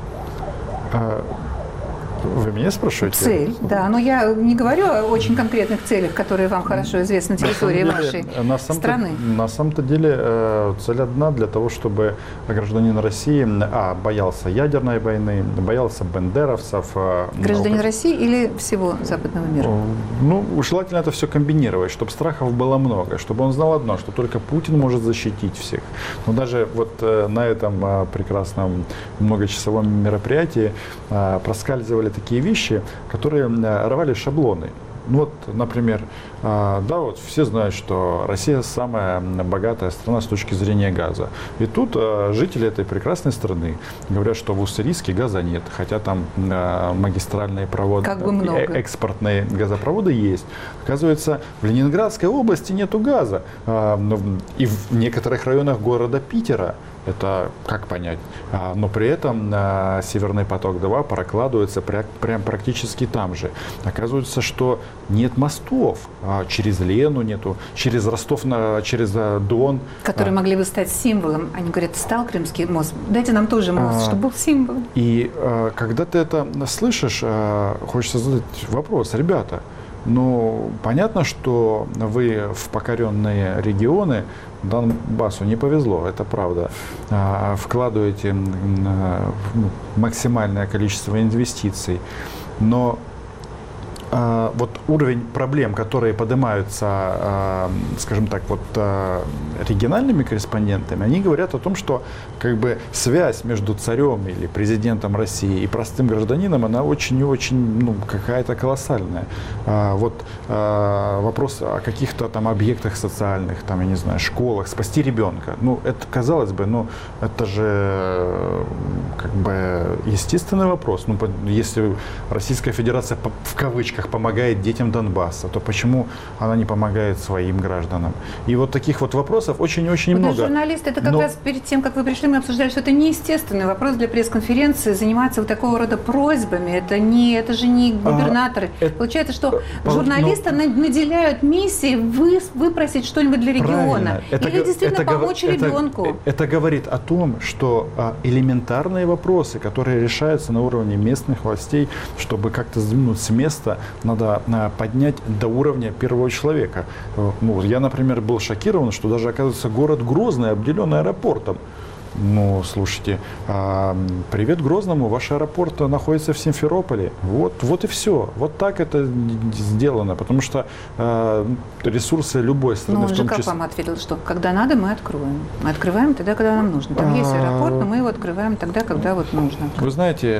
Вы меня спрашиваете? Цель, да. Но я не говорю о очень конкретных целях, которые вам хорошо известны на территории вашей страны. На самом-то деле цель одна: для того, чтобы гражданин России боялся ядерной войны, боялся бендеровцев. Гражданин России или всего западного мира? Желательно это все комбинировать, чтобы страхов было много, чтобы он знал одно, что только Путин может защитить всех. Но даже вот на этом прекрасном многочасовом мероприятии проскальзывали такие вещи, которые рвали шаблоны. Например, все знают, что Россия самая богатая страна с точки зрения газа. И тут жители этой прекрасной страны говорят, что в Уссурийске газа нет, хотя там магистральные проводы, экспортные газопроводы есть. Оказывается, в Ленинградской области нету газа. И в некоторых районах города Питера. Это как понять? Но при этом Северный поток-2 прокладывается прям практически там же. Оказывается, что нет мостов. Через Лену нету, через Ростов, через Дон. Которые могли бы стать символом. Они говорят, стал Крымский мост. Дайте нам тоже мост, чтобы был символ. И когда ты это слышишь, хочется задать вопрос. Ребята, понятно, что вы в покоренные регионы, Донбассу не повезло, это правда, вкладываете максимальное количество инвестиций, но уровень проблем, которые поднимаются, скажем так, региональными корреспондентами, они говорят о том, что связь между царем или президентом России и простым гражданином, она очень и очень какая-то колоссальная. Вопрос о каких-то там объектах социальных, я не знаю, школах, спасти ребенка. Это, казалось бы, это же естественный вопрос. Если Российская Федерация в кавычках помогает детям Донбасса, то почему она не помогает своим гражданам? И таких вопросов очень и очень много. Журналисты, это раз перед тем, как вы пришли, мы обсуждали, что это неестественный вопрос для пресс-конференции, заниматься такого рода просьбами. Это же не губернаторы. Получается, что журналисты наделяют миссией выпросить что-нибудь для региона. Или действительно помочь ребенку. Это говорит о том, что элементарные вопросы, которые решаются на уровне местных властей, чтобы как-то сдвинуть с места, надо поднять до уровня первого человека. Я, например, был шокирован, что даже, оказывается, город Грозный обделен аэропортом. Слушайте, привет Грозному, ваш аэропорт находится в Симферополе. Вот и все. Вот так это сделано, потому что ресурсы любой страны, он же как вам ответил, что когда надо, мы откроем. Мы открываем тогда, когда нам нужно. Там есть аэропорт, но мы его открываем тогда, когда нужно. Вы знаете,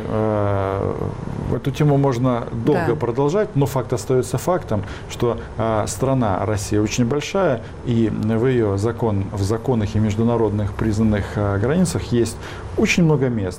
эту тему можно долго продолжать, но факт остается фактом, что страна Россия очень большая, и в ее законах и международных признанных границах есть очень много мест,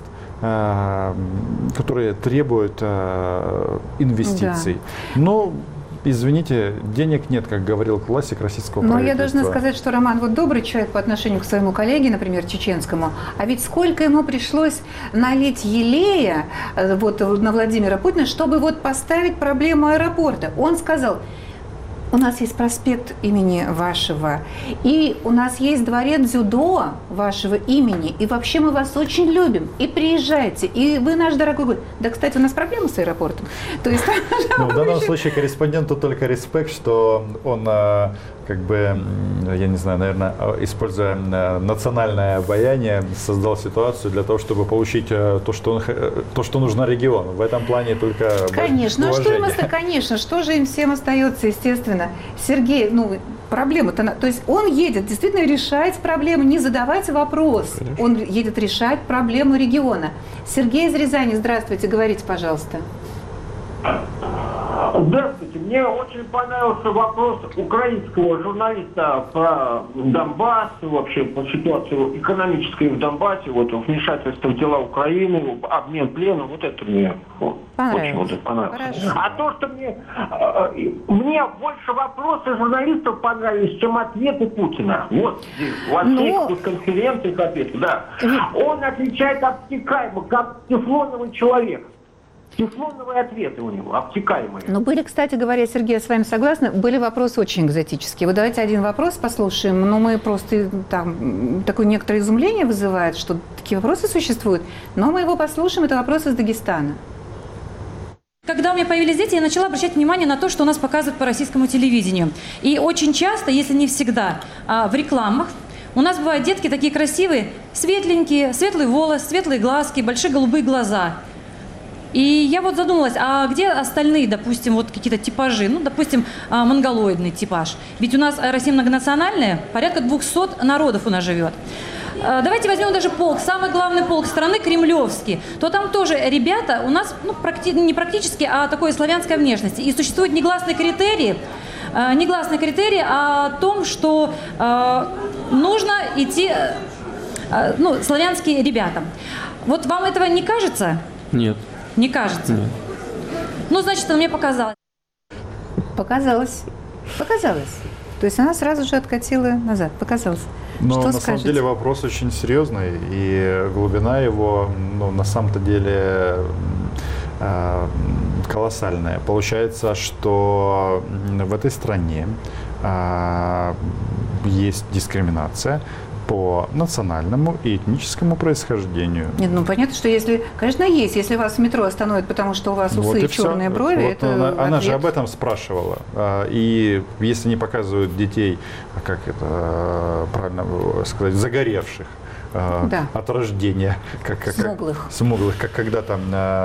которые требуют инвестиций. Но, извините, денег нет, как говорил классик российского правительства. Но я должна сказать, что Роман добрый человек по отношению к своему коллеге, например, чеченскому, а ведь сколько ему пришлось налить елея на Владимира Путина, чтобы поставить проблему аэропорта. Он сказал: у нас есть проспект имени вашего, и у нас есть дворец дзюдо вашего имени, и вообще мы вас очень любим, и приезжайте, и вы наш дорогой гость. Да, кстати, у нас проблемы с аэропортом. То есть, в данном случае корреспонденту только респект, что он я не знаю, наверное, используя национальное обаяние, создал ситуацию для того, чтобы получить то, что нужно региону. В этом плане только конечно, уважение. Конечно, что же им всем остается, естественно. Сергей, проблему-то... То есть он едет действительно решать проблему, не задавать вопрос. Конечно. Он едет решать проблему региона. Сергей из Рязани, здравствуйте, говорите, пожалуйста. Здравствуйте. Мне очень понравился вопрос украинского журналиста про Донбасс, вообще по ситуации экономической в Донбассе, вот вмешательство в дела Украины, обмен пленом, вот это мне очень понравилось. Хорошо. А то, что мне больше вопросы журналистов понравились, чем ответы Путина. Вот здесь, во всех конференциях ответы, да. Он отвечает обтекаемо, как тефлоновый человек. Тефлоновые ответы у него, обтекаемые. Ну, были, кстати говоря, Сергей, я с вами согласна, были вопросы очень экзотические. Вот давайте один вопрос послушаем. Но мы просто там такое некоторое изумление вызывает, что такие вопросы существуют. Но мы его послушаем. Это вопрос из Дагестана. Когда у меня появились дети, я начала обращать внимание на то, что у нас показывают по российскому телевидению. И очень часто, если не всегда, в рекламах у нас бывают детки такие красивые, светленькие, светлый волос, светлые глазки, большие голубые глаза. И я вот задумалась, а где остальные, допустим, вот какие-то типажи? Ну, допустим, монголоидный типаж. Ведь у нас Россия многонациональная, порядка 200 народов у нас живет. Давайте возьмем даже полк, самый главный полк страны, кремлевский. То там тоже ребята у нас, ну, не практически, а такой славянской внешности. И существуют негласные критерии о том, что нужно идти, ну, славянские ребята. Вот вам этого не кажется? Нет. Не кажется? Нет. Ну, значит, мне показалось. Показалось. То есть она сразу же откатила назад. Показалось. Но что на скажете? самом деле вопрос очень серьезный, и глубина его, ну, на самом-то деле колоссальная. Получается, что в этой стране есть дискриминация по национальному и этническому происхождению. Нет, ну понятно, что если, конечно, есть. Если вас в метро остановят, потому что у вас усы вот и черные брови, вот это она же об этом спрашивала. И если не показывают детей, как это правильно сказать, загоревших, да, от рождения, смуглых, как когда там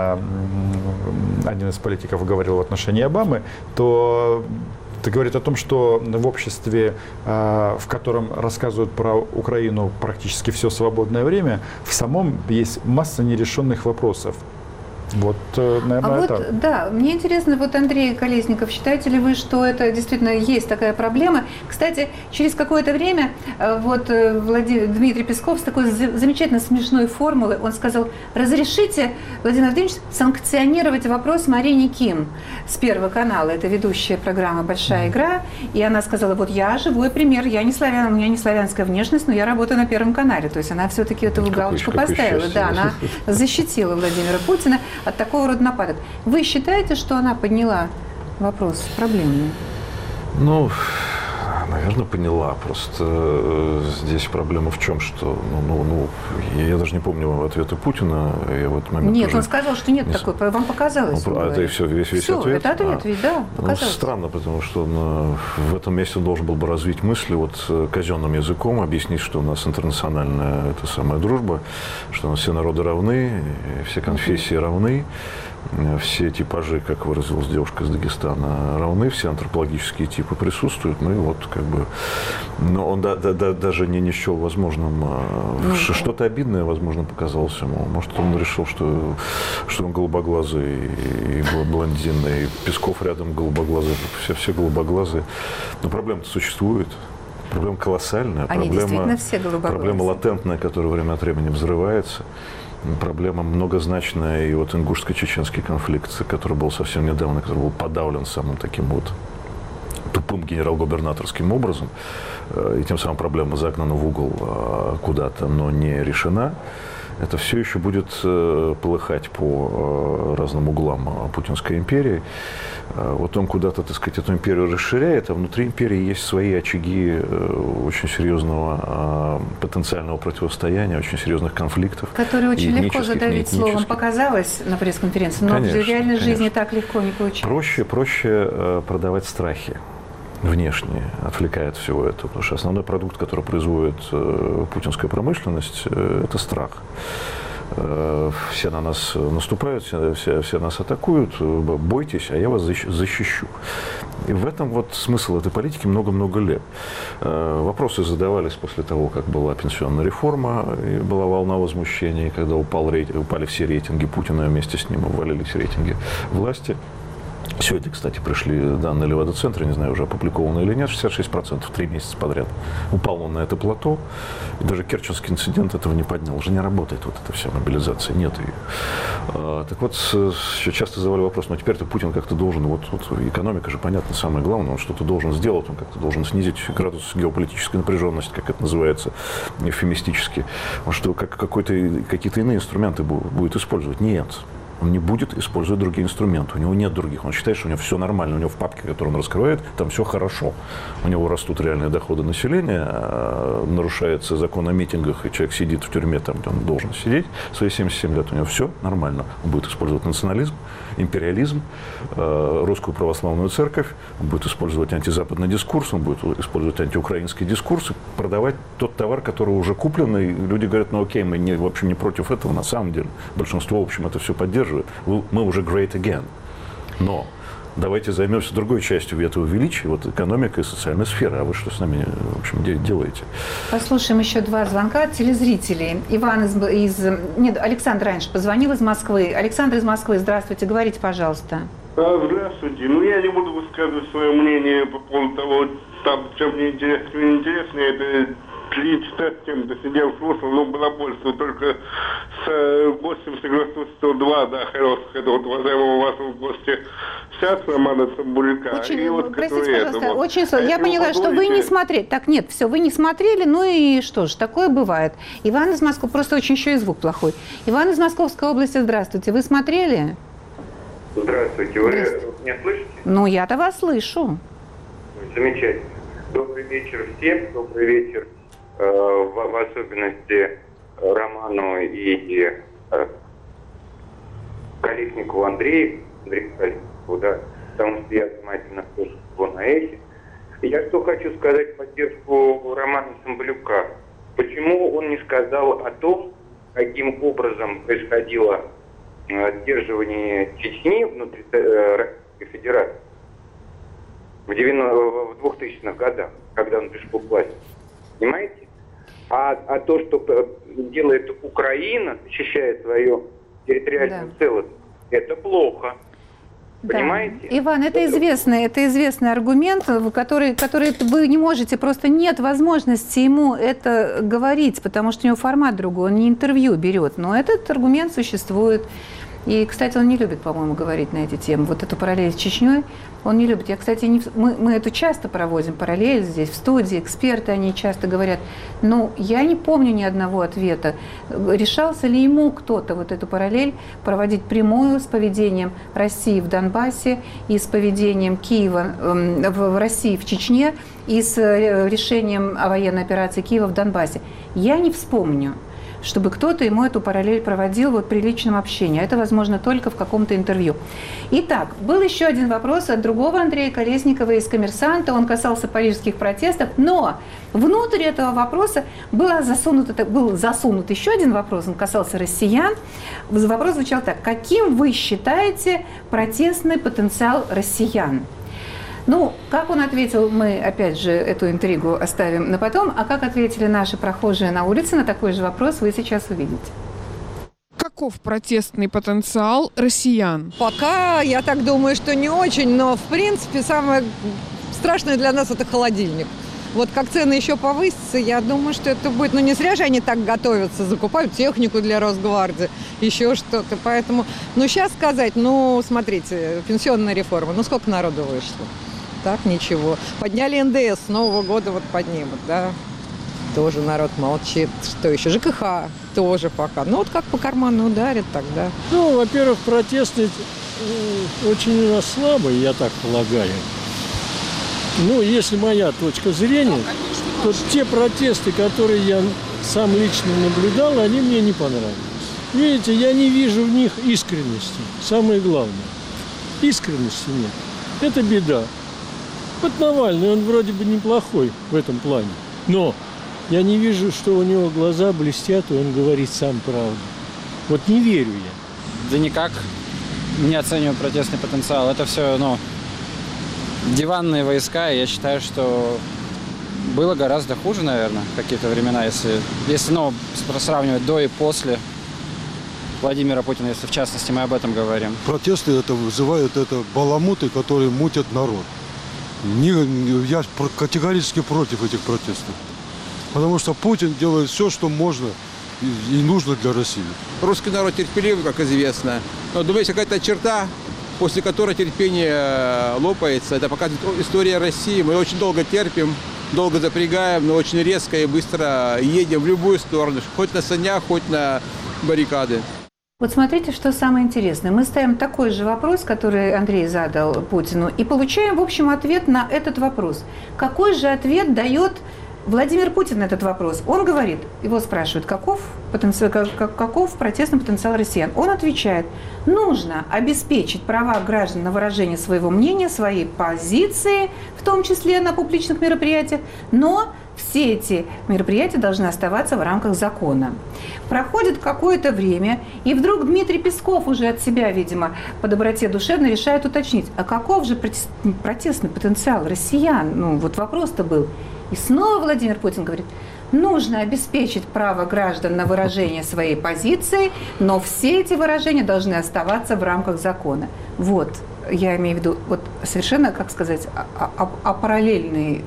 один из политиков говорил в отношении Обамы, то это говорит о том, что в обществе, в котором рассказывают про Украину практически все свободное время, в самом есть масса нерешенных вопросов. Вот, наверное, это. Вот, да, мне интересно, вот Андрей Колесников, считаете ли вы, что это действительно есть такая проблема? Кстати, через какое-то время вот Дмитрий Песков с такой замечательно смешной формулой, он сказал: разрешите, Владимир Владимирович, санкционировать вопрос Марине Ким с Первого канала, это ведущая программа «Большая игра», и она сказала: вот я живой пример, я не славян, у меня не славянская внешность, но я работаю на Первом канале, то есть она все-таки эту галочку поставила, да, она защитила Владимира Путина от такого рода нападок. Вы считаете, что она подняла вопрос проблемный? Ну, наверное, поняла. Просто здесь проблема в чем, что, я даже не помню ответа Путина. Я в этот момент нет, он сказал, что нет такой. Вам показалось. Это и все, весь ответ? Это ответ, ведь, да, показалось. Странно, потому что в этом месте он должен был бы развить мысли вот казенным языком, объяснить, что у нас интернациональная это самая дружба, что у нас все народы равны, все конфессии равны. Все типажи, как выразилась девушка из Дагестана, равны, все антропологические типы присутствуют, ну и вот как бы, но он даже не счел возможным, что-то обидное, возможно, показалось ему. Может, он решил, что он голубоглазый и блондин, и Песков рядом голубоглазый, все голубоглазые. Но проблема-то существует. Проблема колоссальная, проблема латентная, которая время от времени взрывается. Проблема многозначная, и вот ингушско-чеченский конфликт, который был совсем недавно, который был подавлен самым таким вот тупым генерал-губернаторским образом, и тем самым проблема загнана в угол куда-то, но не решена. Это все еще будет полыхать по разным углам Путинской империи. Вот он куда-то, так сказать, эту империю расширяет, а внутри империи есть свои очаги очень серьезного потенциального противостояния, очень серьезных конфликтов. Которые очень легко задавить словом показалось на пресс-конференции, но в реальной жизни так легко не получается. Проще продавать страхи внешние, отвлекая от всего этого. Потому что основной продукт, который производит путинская промышленность, это страх. Все на нас наступают, все нас атакуют, бойтесь, а я вас защищу. И в этом вот смысл этой политики много-много лет. Вопросы задавались после того, как была пенсионная реформа, и была волна возмущения, когда упали все рейтинги Путина, и вместе с ним увалились рейтинги власти. Сегодня, кстати, пришли данные Левада-центра, не знаю, уже опубликованы или нет, 66% 3 месяца подряд. Упал он на это плато, и даже Керченский инцидент этого не поднял. Уже не работает вот эта вся мобилизация, нет ее. Так вот, часто задавали вопрос, ну теперь-то Путин как-то должен, вот экономика же, понятно, самое главное, он что-то должен сделать, он как-то должен снизить градус геополитической напряженности, как это называется эвфемистически. Он что, какие-то иные инструменты будет использовать? Нет. Он не будет использовать другие инструменты. У него нет других. Он считает, что у него все нормально. У него в папке, которую он раскрывает, там все хорошо. У него растут реальные доходы населения, нарушается закон о митингах, и человек сидит в тюрьме там, где он должен сидеть. В свои 77 лет у него все нормально. Он будет использовать национализм, империализм, русскую православную церковь, он будет использовать антизападный дискурс, он будет использовать антиукраинский дискурс и продавать тот товар, который уже куплен. И люди говорят, ну окей, мы в общем не против этого, на самом деле. Большинство, в общем, это все поддерживает. Мы уже great again. Но давайте займемся другой частью этого величия, вот экономика и социальная сфера. А вы что с нами, в общем, делаете? Послушаем еще 2 звонка от телезрителей. Иван Александр раньше позвонил из Москвы. Александр из Москвы, здравствуйте, говорите, пожалуйста. Здравствуйте. Ну, я не буду высказывать свое мнение по поводу того, чем мне интересно или неинтересно. Это 3-4 тем досидел, слушал, но было больше. Только с 80-102, да, хороших, это вот уважаемого вашего гостя сейчас Романа Цымбалюка. Простите, пожалуйста, я поняла, что вы не смотрели. Так, нет, все, вы не смотрели, ну и что ж, такое бывает. Иван из Москвы, просто очень еще и звук плохой. Иван из Московской области, здравствуйте, вы смотрели? Здравствуйте, вы меня слышите? Ну, я-то вас слышу. Замечательно. Добрый вечер всем, добрый вечер. В особенности Роману и Колесникову Андрею Колесникову, да, потому что я внимательно слушал его на эхе. Я что хочу сказать в поддержку Романа Цымбалюка. Почему он не сказал о том, каким образом происходило сдерживание Чечни внутри Российской Федерации в 2000-х годах, когда он пришел к власти. Понимаете? А то, что делает Украина, защищая свою территориальную целостность, это плохо. Да. Понимаете? Иван, это известный аргумент, который вы не можете, просто нет возможности ему это говорить, потому что у него формат другой, он не интервью берет. Но этот аргумент существует. И, кстати, он не любит, по-моему, говорить на эти темы. Вот эту параллель с Чечней он не любит. Я, кстати, мы эту часто проводим, параллель здесь, в студии, эксперты, они часто говорят, но я не помню ни одного ответа. Решался ли ему кто-то вот эту параллель проводить прямую с поведением России в Донбассе и с поведением Киева в России в Чечне и с решением о военной операции Киева в Донбассе? Я не вспомню, чтобы кто-то ему эту параллель проводил вот при личном общении. Это возможно только в каком-то интервью. Итак, был еще один вопрос от другого Андрея Колесникова из «Коммерсанта». Он касался парижских протестов, но внутрь этого вопроса был засунут еще один вопрос, он касался россиян. Вопрос звучал так: каким вы считаете протестный потенциал россиян? Ну, как он ответил, мы, опять же, эту интригу оставим на потом, а как ответили наши прохожие на улице на такой же вопрос, вы сейчас увидите. Каков протестный потенциал россиян? Пока, я так думаю, что не очень, но, в принципе, самое страшное для нас – это холодильник. Вот как цены еще повысятся, я думаю, что это будет... Ну, не зря же они так готовятся, закупают технику для Росгвардии, еще что-то. Поэтому, сейчас сказать, смотрите, пенсионная реформа, сколько народу вышло? Так, ничего. Подняли НДС, с Нового года поднимут, да. Тоже народ молчит. Что еще? ЖКХ тоже пока. Как по карману ударит тогда. Во-первых, протесты очень у нас слабые, я так полагаю. Если моя точка зрения, то те протесты, которые я сам лично наблюдал, они мне не понравились. Видите, я не вижу в них искренности. Самое главное. Искренности нет. Это беда. Вот Навальный, он вроде бы неплохой в этом плане. Но я не вижу, что у него глаза блестят, и он говорит сам правду. Вот не верю я. Да никак не оцениваю протестный потенциал. Это все, диванные войска. Я считаю, что было гораздо хуже, наверное, в какие-то времена, если сравнивать до и после Владимира Путина, если в частности мы об этом говорим. Протесты это вызывают баламуты, которые мутят народ. Я категорически против этих протестов. Потому что Путин делает все, что можно и нужно для России. Русский народ терпеливый, как известно. Но думаю, есть какая-то черта, после которой терпение лопается. Это показывает история России. Мы очень долго терпим, долго запрягаем, но очень резко и быстро едем в любую сторону. Хоть на санях, хоть на баррикады. Вот смотрите, что самое интересное. Мы ставим такой же вопрос, который Андрей задал Путину, и получаем, в общем, ответ на этот вопрос. Какой же ответ дает Владимир Путин на этот вопрос? Он говорит, его спрашивают, каков протестный потенциал россиян. Он отвечает, нужно обеспечить права граждан на выражение своего мнения, своей позиции, в том числе на публичных мероприятиях, но все эти мероприятия должны оставаться в рамках закона. Проходит какое-то время, и вдруг Дмитрий Песков уже от себя, видимо, по доброте душевной решает уточнить, а каков же протестный потенциал россиян? Ну, вот вопрос-то был. И снова Владимир Путин говорит, нужно обеспечить право граждан на выражение своей позиции, но все эти выражения должны оставаться в рамках закона. Вот, я имею в виду, вот совершенно, как сказать, параллельный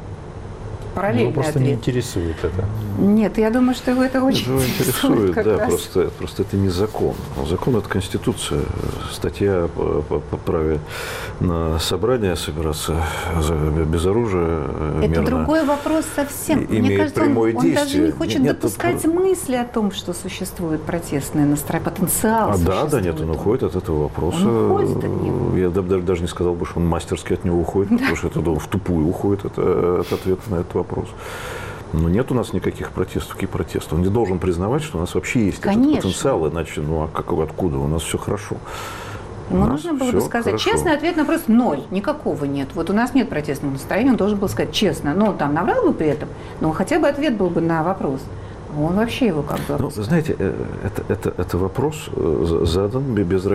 Его просто ответ. не интересует это. Нет, я думаю, что его это очень Его интересует, да, раз. просто это не закон. Закон – это Конституция. Статья по праве на собрание собираться без оружия Это мирно. другой вопрос совсем. Мне Имеет кажется, прямое он даже действие. не хочет Нет, допускать мысли о том, что существует протестное настроение, потенциал существует. Да, нет, он уходит от этого вопроса. Он уходит от него. Я даже не сказал бы, что он мастерски от него уходит, потому что это в тупую уходит от ответа на этот вопрос. Но нет у нас никаких протестов. Какие протесты? Он не должен признавать, что у нас вообще есть этот потенциал, иначе, откуда? У нас все хорошо. Ему нужно было бы сказать, хорошо. Честный ответ на вопрос – ноль, никакого нет. Вот у нас нет протестного настроения, он должен был сказать честно. Но он там наврал бы при этом, но хотя бы ответ был бы на вопрос. Он вообще его как бы... Вы знаете, это вопрос задан без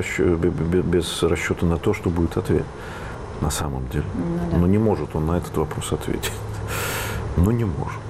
расчета на то, что будет ответ. На самом деле. Но не может он на этот вопрос ответить. Не может.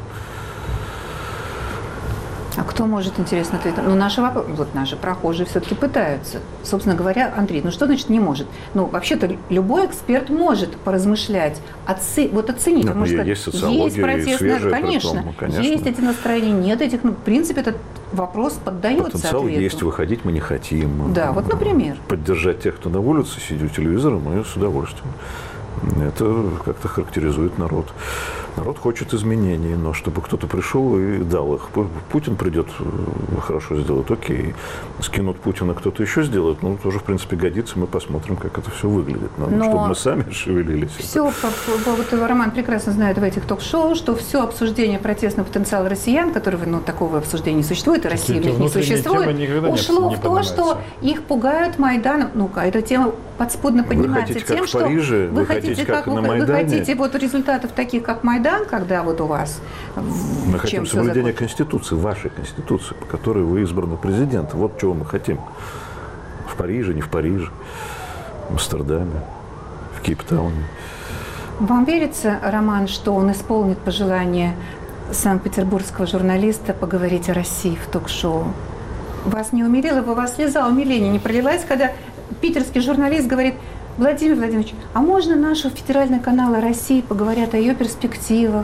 А кто может, интересно, ответить? Наши прохожие все-таки пытаются. Собственно говоря, Андрей, что значит не может? Вообще-то любой эксперт может поразмышлять, оценить. Нет, может есть сказать, социология, есть протестное, конечно, есть эти настроения, нет этих. В принципе, этот вопрос поддается потенциал ответу. есть, выходить мы не хотим. Да, например. Поддержать тех, кто на улице сидит у телевизора, мы с удовольствием. Это как-то характеризует народ. Народ хочет изменений, но чтобы кто-то пришел и дал их. Путин придет, хорошо сделает, окей. Скинут Путина, кто-то еще сделает, тоже, в принципе, годится. Мы посмотрим, как это все выглядит. Надо, чтобы мы сами шевелились. Все, Роман прекрасно знает в этих ток-шоу, что все обсуждение протестного потенциала россиян, которого, такого обсуждения не существует, и России не существует, ушло в то, что их пугают Майданом. Эта тема подспудно поднимается тем, что вы хотите результатов таких, как Майдан, когда у вас... Мы хотим соблюдения Конституции, вашей Конституции, по которой вы избраны президентом. Вот чего мы хотим. В Париже, не в Париже, в Амстердаме, в Кейптауне. Вам верится, Роман, что он исполнит пожелание санкт-петербургского журналиста поговорить о России в ток-шоу? Вас не умилило? У вас слеза умиления не пролилась, когда питерский журналист говорит: Владимир Владимирович, а можно наши федеральные каналы России поговорят о ее перспективах?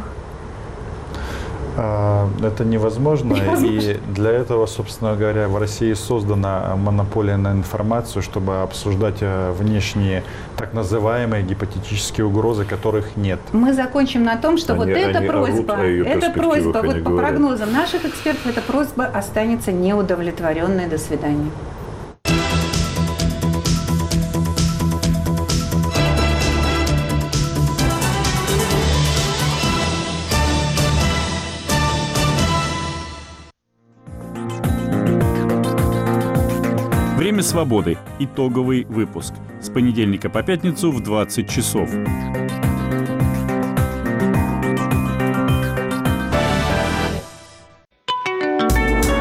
Это невозможно. И для этого, собственно говоря, в России создана монополия на информацию, чтобы обсуждать внешние так называемые гипотетические угрозы, которых нет. Мы закончим на том, что эта просьба, по прогнозам наших экспертов, эта просьба останется неудовлетворенной. До свидания. Время свободы. Итоговый выпуск. С понедельника по пятницу в 20 часов.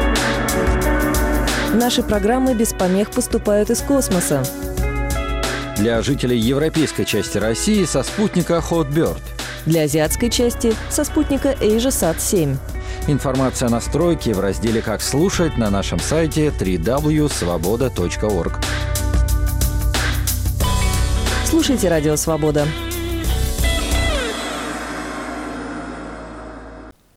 Наши программы без помех поступают из космоса. Для жителей европейской части России со спутника Hotbird. Для азиатской части со спутника AsiaSat-7. Информация о настройке в разделе «Как слушать» на нашем сайте www.svoboda.org. Слушайте «Радио Свобода».